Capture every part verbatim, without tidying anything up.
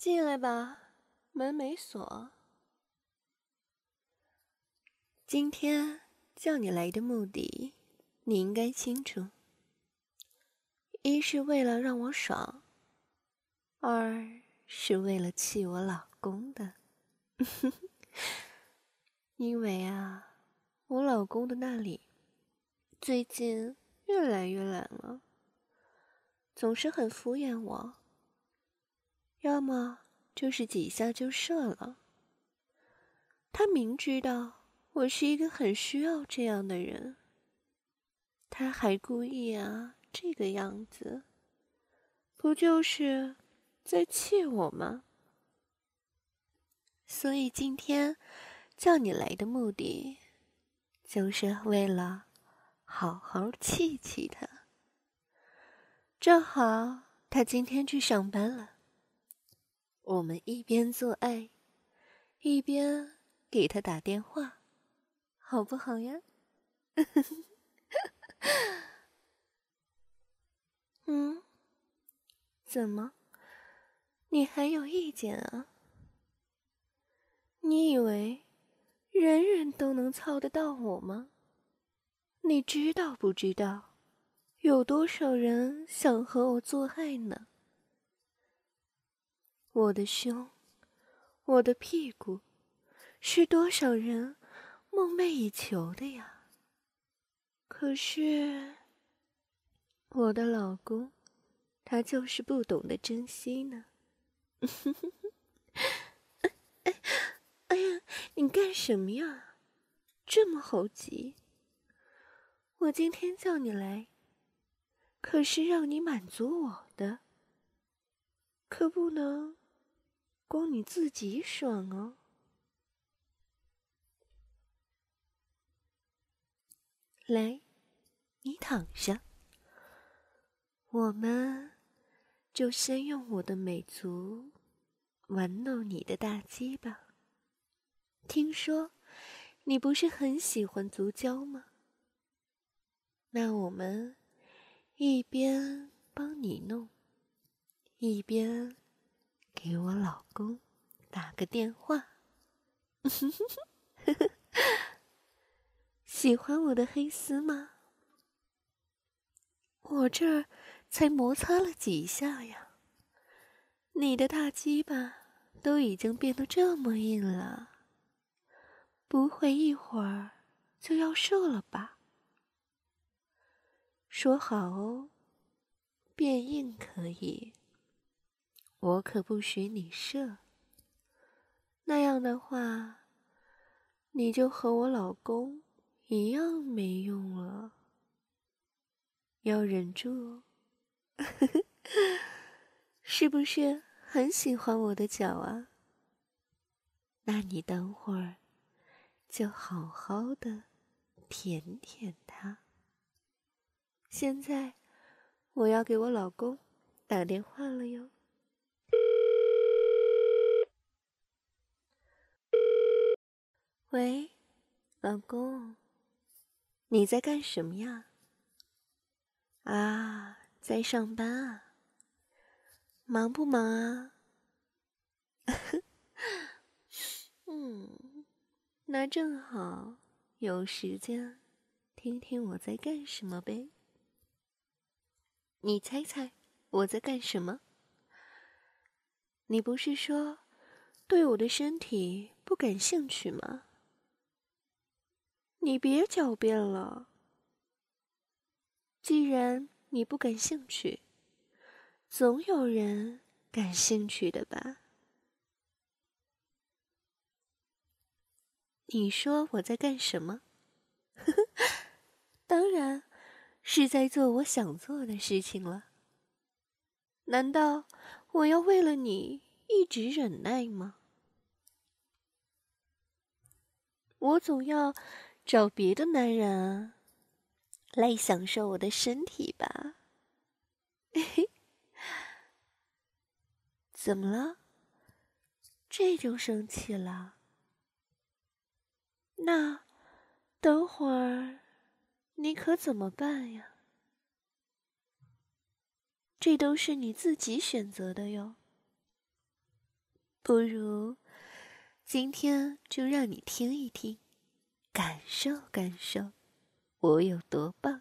进来吧，门没锁。今天叫你来的目的，你应该清楚。一是为了让我爽，二是为了气我老公的。因为啊，我老公的那里最近越来越懒了，总是很敷衍我，要么就是几下就射了。他明知道我是一个很需要这样的人，他还故意啊这个样子，不就是在气我吗？所以今天叫你来的目的，就是为了好好气气他。正好他今天去上班了，我们一边做爱，一边给他打电话，好不好呀？嗯，怎么？你还有意见啊？你以为人人都能操得到我吗？你知道不知道，有多少人想和我做爱呢？我的胸，我的屁股，是多少人梦寐以求的呀。可是，我的老公，他就是不懂得珍惜呢。哎呀，你干什么呀？这么猴急？我今天叫你来，可是让你满足我的，可不能光你自己爽哦。来，你躺下，我们就先用我的美足玩弄你的大鸡吧。听说你不是很喜欢足交吗？那我们一边帮你弄，一边给我老公打个电话。喜欢我的黑丝吗？我这儿才摩擦了几下呀，你的大鸡巴都已经变得这么硬了，不会一会儿就要射了吧？说好哦，变硬可以，我可不许你射。那样的话，你就和我老公一样没用了。要忍住哦。是不是很喜欢我的脚啊？那你等会儿就好好的舔舔它。现在我要给我老公打电话了哟。喂，老公，你在干什么呀？啊，在上班啊？忙不忙啊？嗯，那正好有时间听听我在干什么呗。你猜猜我在干什么？你不是说对我的身体不感兴趣吗？你别狡辩了。既然你不感兴趣，总有人感兴趣的吧？你说我在干什么？当然是在做我想做的事情了。难道我要为了你一直忍耐吗？我总要找别的男人啊，来享受我的身体吧。怎么了？这就生气了？那等会儿你可怎么办呀？这都是你自己选择的哟。 不如今天就让你听一听，感受感受我有多棒。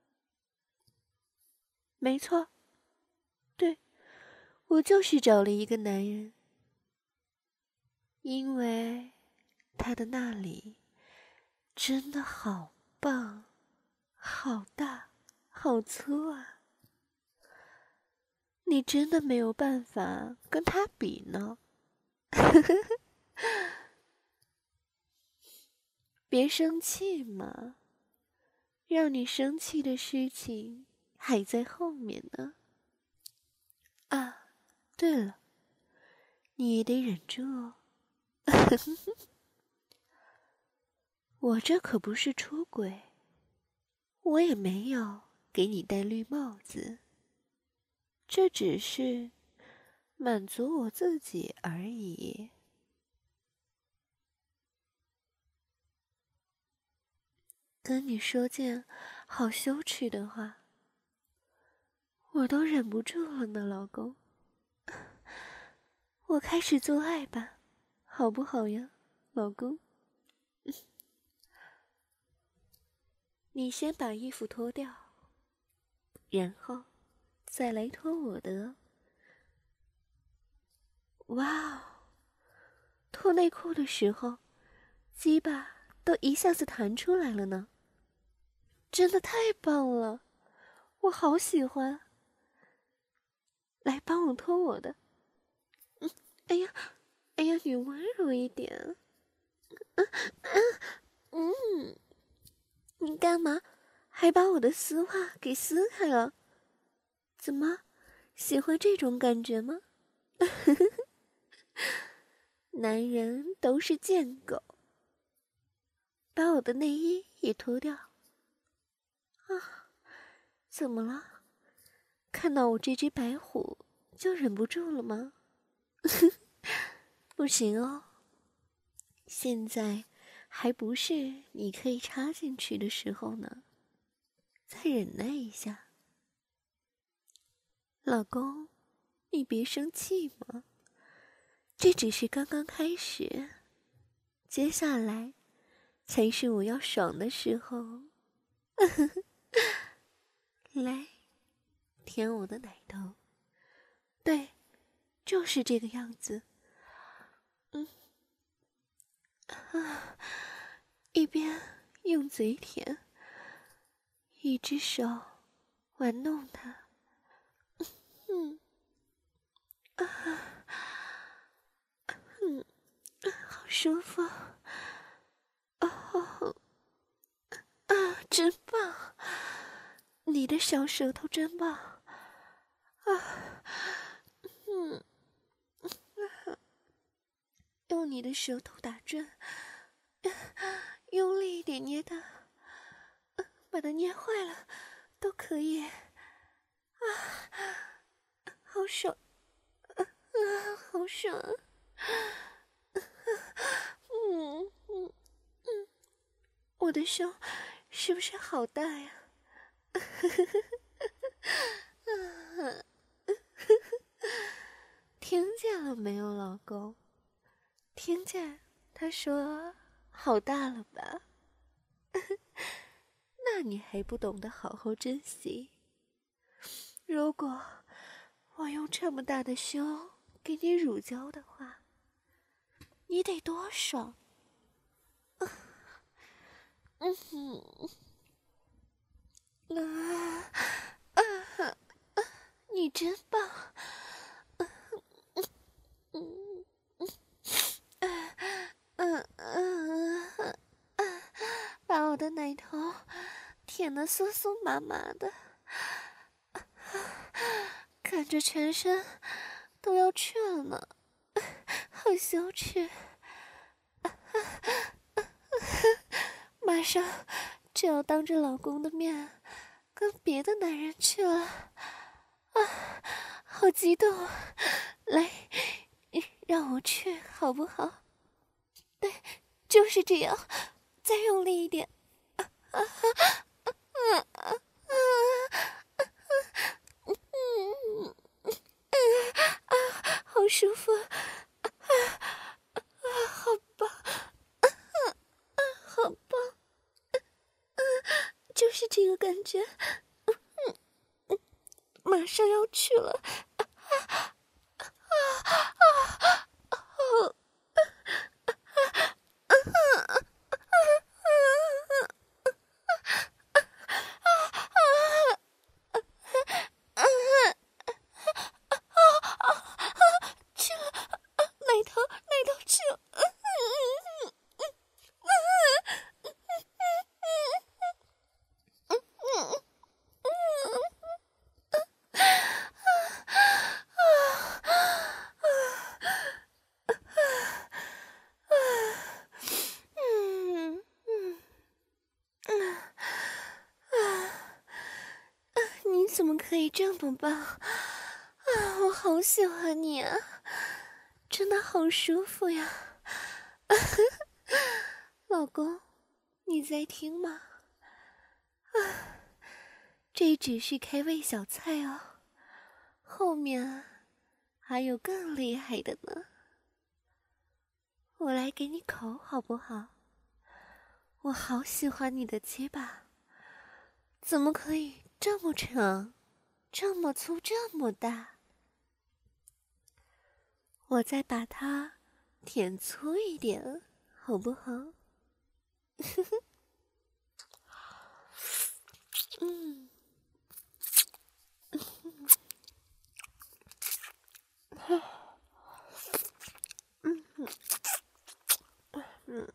没错，对，我就是找了一个男人，因为他的那里真的好棒，好大，好粗啊！你真的没有办法跟他比呢。别生气嘛，让你生气的事情还在后面呢。啊，对了，你也得忍住哦。我这可不是出轨，我也没有给你戴绿帽子，这只是满足我自己而已。跟你说件好羞耻的话，我都忍不住了呢，老公。我开始做爱吧，好不好呀，老公？你先把衣服脱掉，然后再来脱我的。哇哦，脱内裤的时候，鸡巴都一下子弹出来了呢，真的太棒了，我好喜欢。来，帮我脱我的。嗯，哎呀，哎呀，你温柔一点。嗯嗯嗯，你干嘛？还把我的丝袜给撕开了？怎么，喜欢这种感觉吗？男人都是贱狗。把我的内衣也脱掉。啊，怎么了？看到我这只白虎就忍不住了吗？不行哦，现在还不是你可以插进去的时候呢，再忍耐一下。老公，你别生气嘛，这只是刚刚开始，接下来才是我要爽的时候。来，舔我的奶头。对，就是这个样子。嗯，啊，一边用嘴舔，一只手玩弄它。嗯，啊，嗯，好舒服。哦，啊，真棒！你的小舌头真棒。啊，嗯，用你的舌头打转，用力一点捏它，把它捏坏了都可以。啊，好爽！啊，好爽！嗯嗯嗯，我的胸是不是好大呀？听见了没有，老公？听见他说好大了吧？那你还不懂得好好珍惜。如果我用这么大的胸给你乳胶的话，你得多爽！嗯哼，啊啊啊！你真棒！嗯嗯嗯嗯嗯，把我的奶头舔得酥酥麻麻的，感觉全身都要去了呢，好羞耻！马上就要当着老公的面跟别的男人去了，啊，好激动！来，让我去好不好？对，就是这样，再用力一点！啊啊啊啊啊！嗯嗯啊，好舒服！啊， 觉，嗯嗯，马上要去了。怎么可以这么棒啊！我好喜欢你啊，真的好舒服呀！老公，你在听吗？啊，这只是开胃小菜哦，后面还有更厉害的呢。我来给你口好不好？我好喜欢你的鸡巴，怎么可以这么长，这么粗，这么大？我再把它舔粗一点，好不好？嗯，嗯嗯嗯。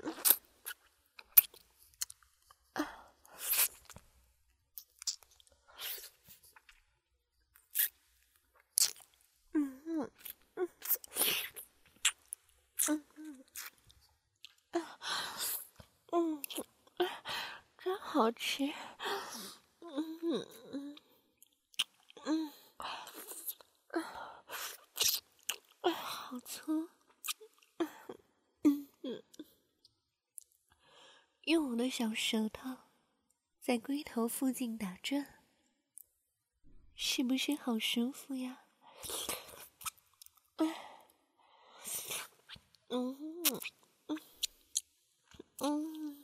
嗯，真好吃。嗯嗯嗯嗯，好粗。嗯嗯，用我的小舌头在龟头附近打转，是不是好舒服呀？嗯嗯嗯嗯。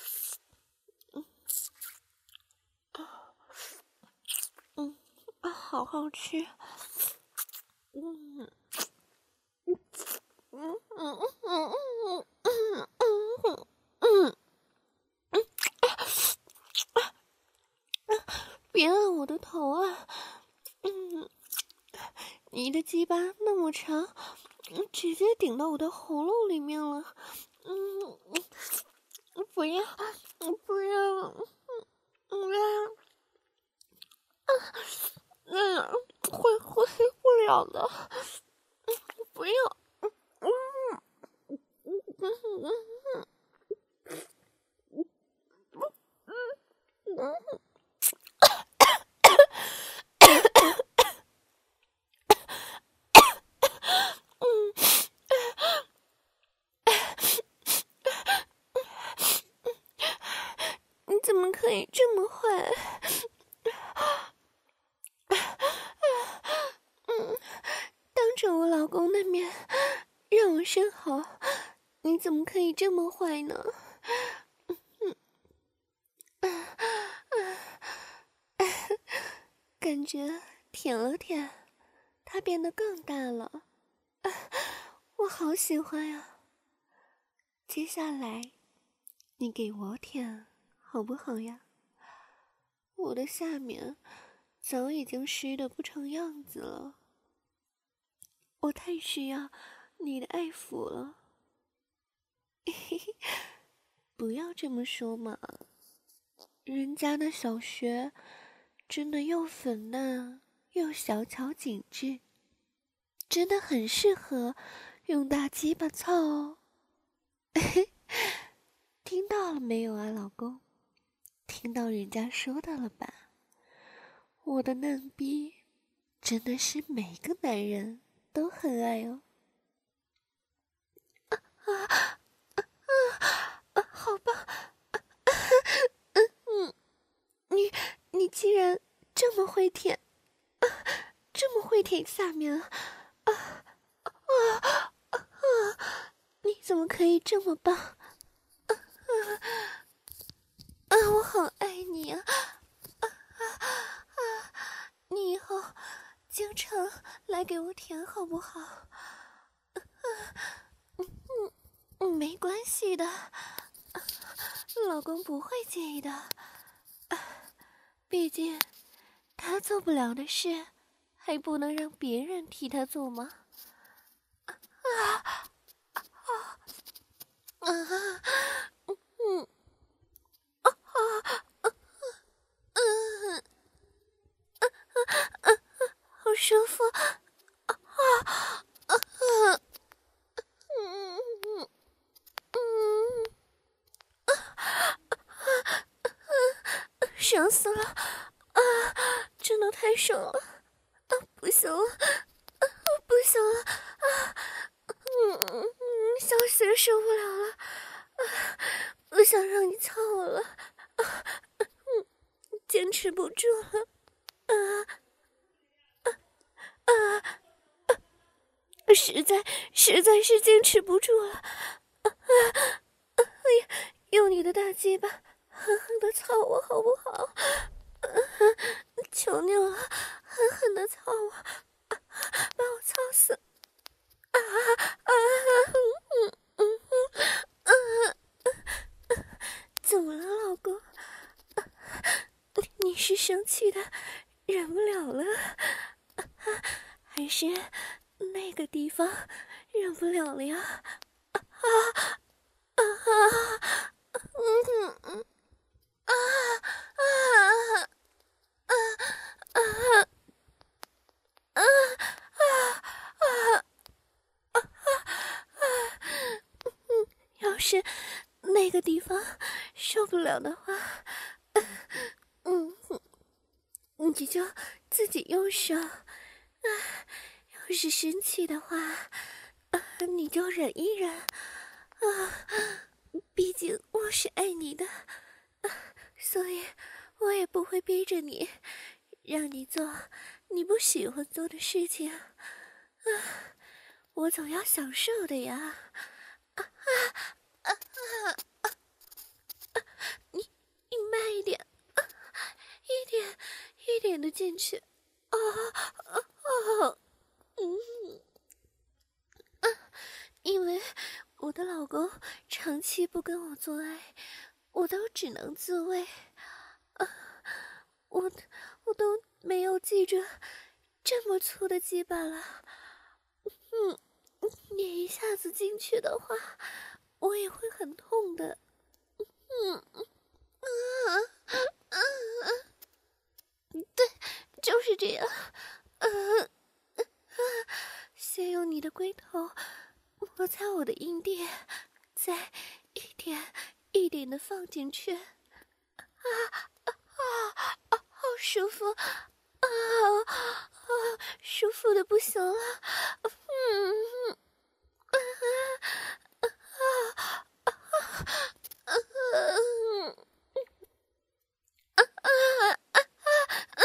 嗯啊，好好吃。嗯嗯嗯嗯嗯嗯嗯嗯嗯，别按我的头啊！嗯，你的鸡巴那么长，直接顶到我的喉咙里面了。嗯，不要，不要，不要。嗯，会呼吸不了的，不要。嗯嗯嗯嗯嗯嗯你怎么可以这么坏？嗯，当着我老公的面让我生蚝，你怎么可以这么坏呢？感觉舔了舔，它变得更大了，我好喜欢呀！接下来，你给我舔好不好呀？我的下面早已经湿得不成样子了，我太需要你的爱抚了。不要这么说嘛，人家的小穴真的又粉嫩又小巧紧致，真的很适合用大鸡巴操哦。听到了没有啊，老公？听到人家说的了吧？我的嫩逼真的是每个男人都很爱哦。啊啊啊啊！好棒！嗯嗯，你你竟然这么会舔，啊，这么会舔下面啊！啊啊啊！你怎么可以这么棒？啊啊啊！我好爱你啊！啊后经常来给我舔好不好？嗯嗯，没关系的，老公不会介意的。毕竟他做不了的事，还不能让别人替他做吗？啊啊啊！嗯啊啊嗯啊，好舒服啊啊啊！嗯嗯嗯啊，爽死了啊！真的太爽了啊！不行了啊！不行了啊！嗯嗯，小雪受不了了啊！不想让你操我了啊！嗯，坚持不住了啊啊啊！实在实在是坚持不住了啊啊！哎呀，用你的大鸡巴狠狠的操我好不好？啊、求你了，狠狠的操我，啊、把我操死！啊啊！嗯嗯嗯啊！怎么了，老公？啊、你你是生气的忍不了了，啊、还是那个地方忍不了了呀？啊啊啊！嗯嗯啊啊啊啊啊啊啊啊！要是那个地方受不了的话，嗯，你就自己用手啊。要是生气的话，啊，你就忍一忍啊。毕竟我是爱你的，啊，所以我也不会逼着你，让你做你不喜欢做的事情啊。我总要享受的呀！啊啊啊啊！你你慢一点，啊，一点一点的进去，啊啊啊！嗯啊，因为我的老公长期不跟我做爱，我都只能自慰，啊，我我都没有记着这么粗的鸡巴了。嗯，你一下子进去的话，我也会很痛的。嗯啊啊啊！对，就是这样。嗯、啊啊，先用你的龟头摩擦我的阴蒂，再一点一点的放进去。啊啊啊！啊，好舒服啊啊！舒服的不行了。嗯啊啊啊啊啊！啊啊啊啊！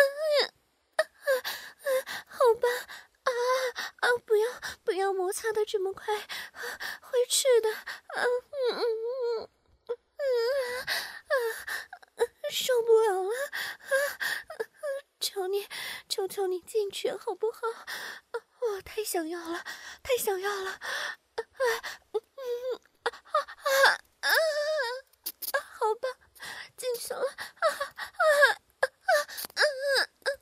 好吧，啊啊！不要不要摩擦的这么快，啊、会吃的。啊嗯嗯嗯嗯啊啊！受不了了，啊啊！求你求求你进去好不好？啊，我太想要了，太想要了。啊嗯嗯啊啊啊啊！好吧，进去了。啊啊啊啊啊！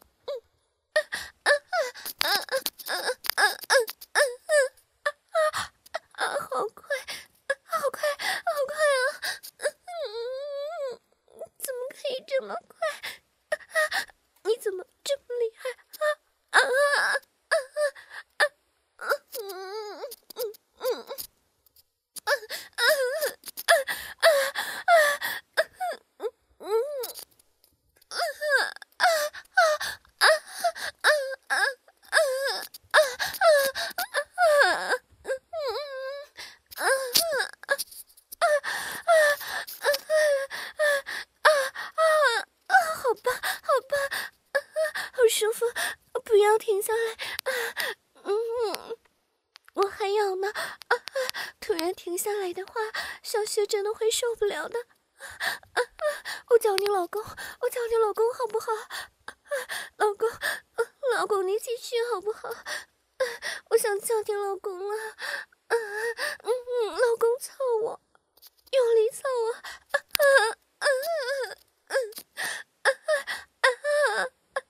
啊啊啊啊啊啊啊！啊，好快，好快，好快啊！嗯，怎么可以这么快？啊，你怎么这么厉害？啊啊啊啊啊！嗯嗯嗯啊啊啊啊啊！嗯嗯啊啊啊啊啊啊啊啊啊！嗯啊啊啊啊啊啊啊啊！好吧，好吧，啊，好舒服，不要停下来啊！嗯，我还要呢啊！突然停下来的话，小雪真的会受不了的。啊啊！我叫你老公，我叫你老公好不好？啊，老公，啊老公你继续好不好？我想叫你老公了。嗯嗯，老公操我，用力操我。啊啊啊啊啊啊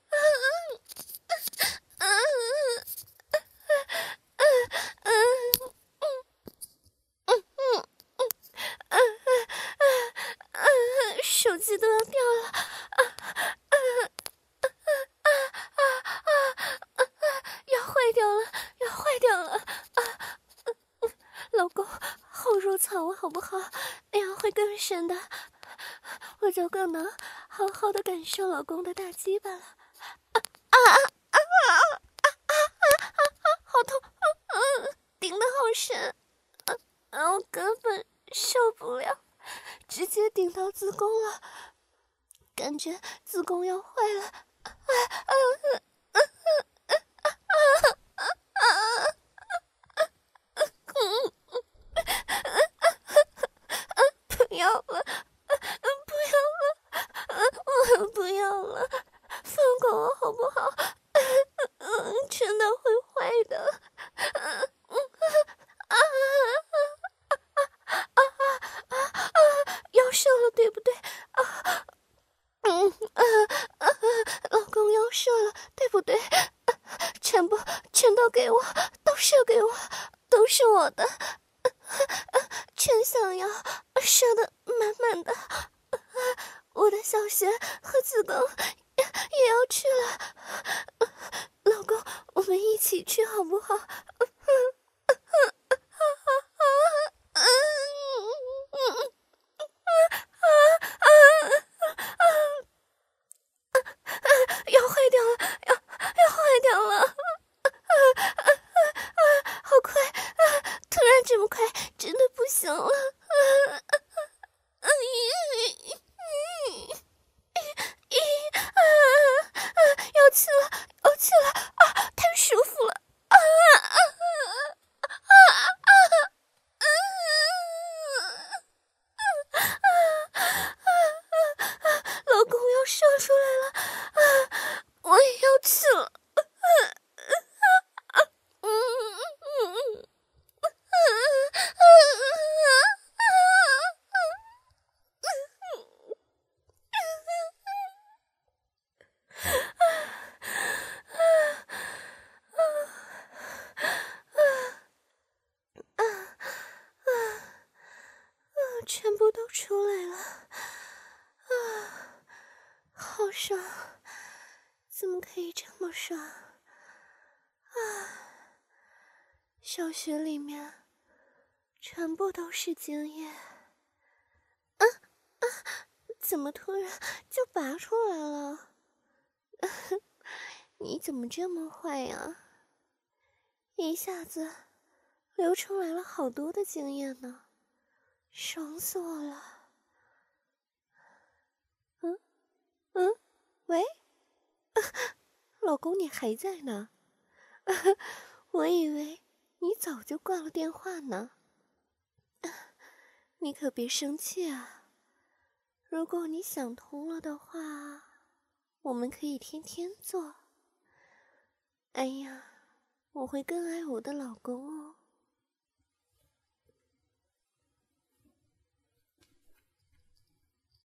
啊啊！手机都要掉了，啊啊啊啊啊啊！要坏掉了，要坏掉了！啊，老公，后入草我好不好？哎呀，会更深的，我就更能好好的感受老公的大鸡巴了。啊啊啊啊啊啊！好痛！嗯，顶得好深，啊，我根本受不了。直接顶到子宫了，感觉子宫要坏了！啊啊啊啊啊啊啊！不要了，不要了，我不要了，放过我好不好？嗯，真的会坏的。嗯啊啊啊啊！要射了，对不对？啊，嗯啊啊！老公要射了，对不对？全部全都给我，都射给我，都是我的，全想要射的满满的。我的小穴和子宫也也要去了，老公，我们一起去好不好？要坏掉了，要要坏掉了！啊啊啊！好快啊！突然这么快，真的不行了！啊啊！咦咦咦啊啊！要去了，要去了！啊，太舒服了！啊啊啊啊啊！老公要射出来了，啊！我也要去了，嗯嗯嗯全部都出来了，啊，好爽！怎么可以这么爽？啊，小穴里面全部都是精液。啊啊！怎么突然就拔出来了？你怎么这么坏呀？一下子流出来了好多的精液呢，爽死我了！嗯嗯，喂，老公你还在呢？我以为你早就挂了电话呢。你可别生气啊！如果你想通了的话，我们可以天天做。哎呀，我会更爱我的老公哦。